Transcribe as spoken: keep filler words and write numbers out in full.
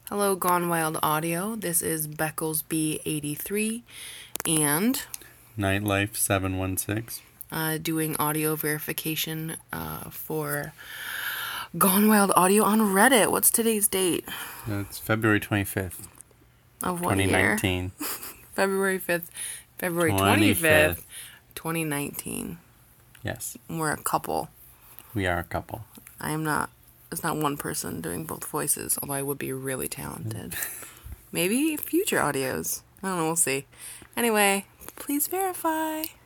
Hello, Gone Wild Audio. This is Beckles B eighty-three and Nightlife seven one six. Uh, doing audio verification uh, for Gone Wild Audio on Reddit. What's today's date? It's February twenty-fifth. Of what twenty year? nineteen. February fifth. February twenty-fifth, twenty nineteen. Yes. We're a couple. We are a couple. I am not. It's not one person doing both voices, although I would be really talented. Maybe future audios. I don't know. We'll see. Anyway, please verify.